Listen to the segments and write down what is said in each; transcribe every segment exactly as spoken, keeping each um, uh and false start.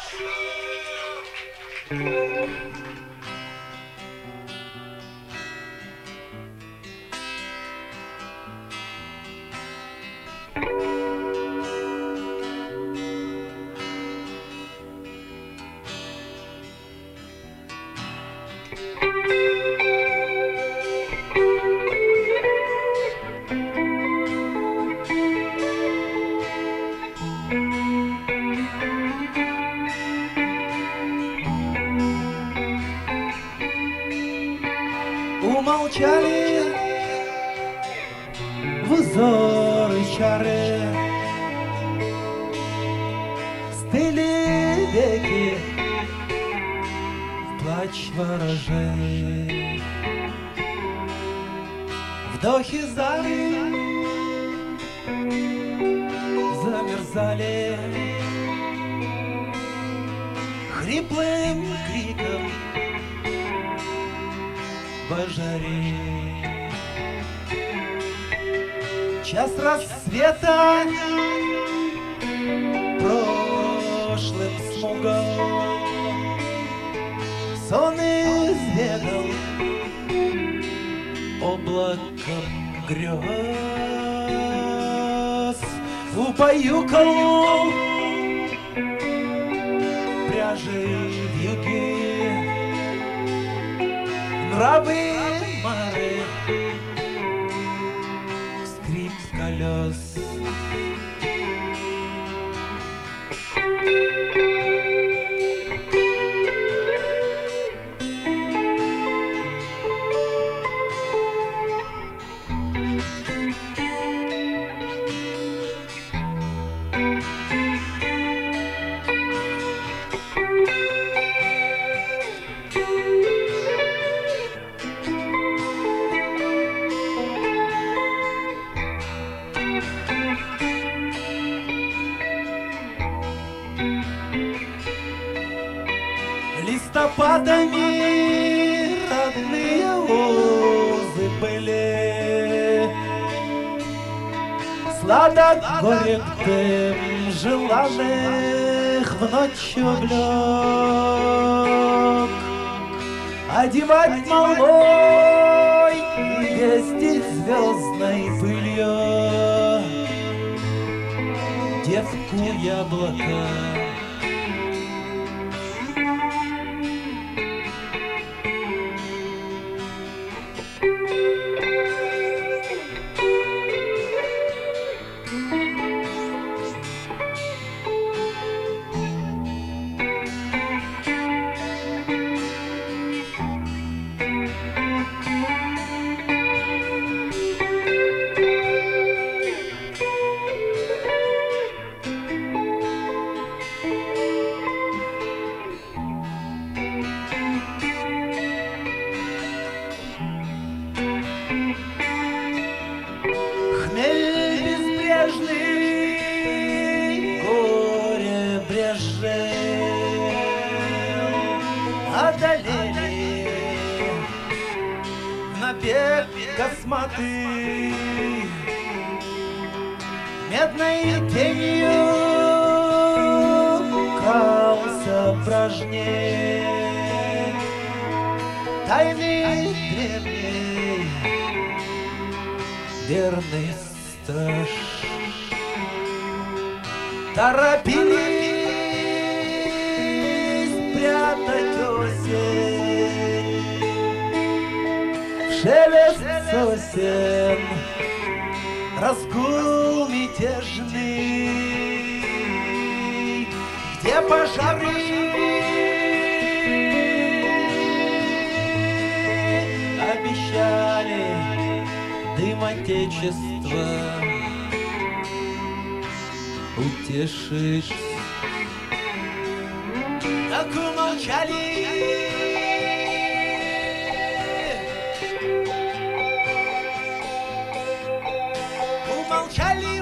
Умолчали в узоры чары, стыли веки в плач ворожей. Вдохи зали замерзали хриплым криком божари. Час рассвета прошлым смугом сон изведал облаком грез, убаюкал пряжи вьюги, нравы мары, скрип колес. Листопадами родные лозы были, сладок горек дым желанных в ночь облек, одевать малой вести звездной пылью девку яблока. Одолели набег косматый, медной тенью крался вражней, тайны древней верный страж. Торопились прятать осень, шелест сосен, разгул мятежный, где пожары обещали дым отечества утешить. Так умолчали умолчали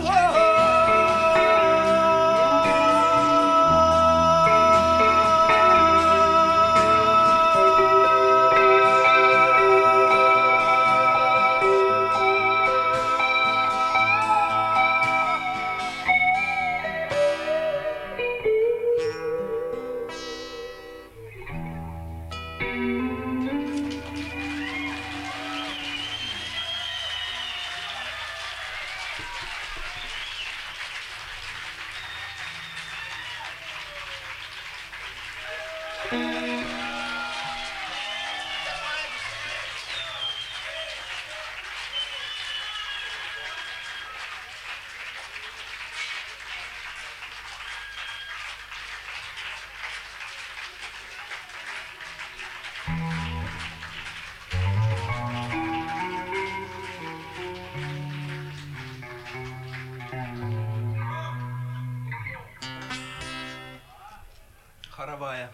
хоровая.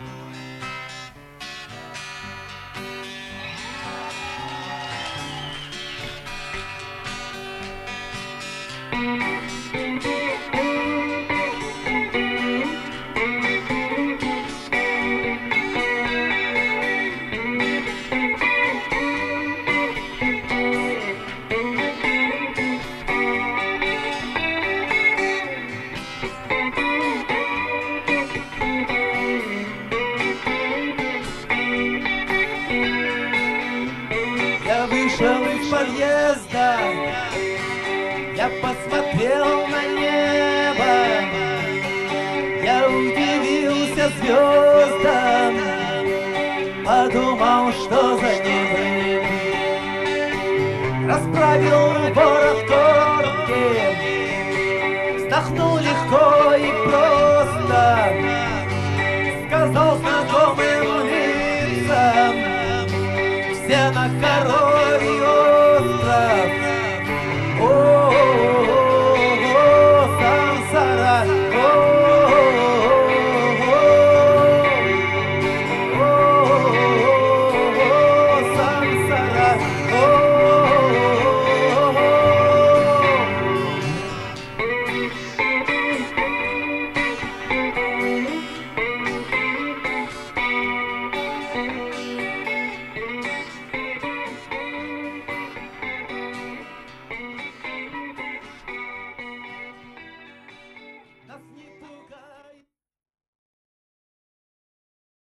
Я вышел из подъезда, я посмотрел на небо, я удивился звездам, подумал, что за ним. Расправил ворот куртки, вздохнул легко и просто, сказал знакомым лицам: все на хорошем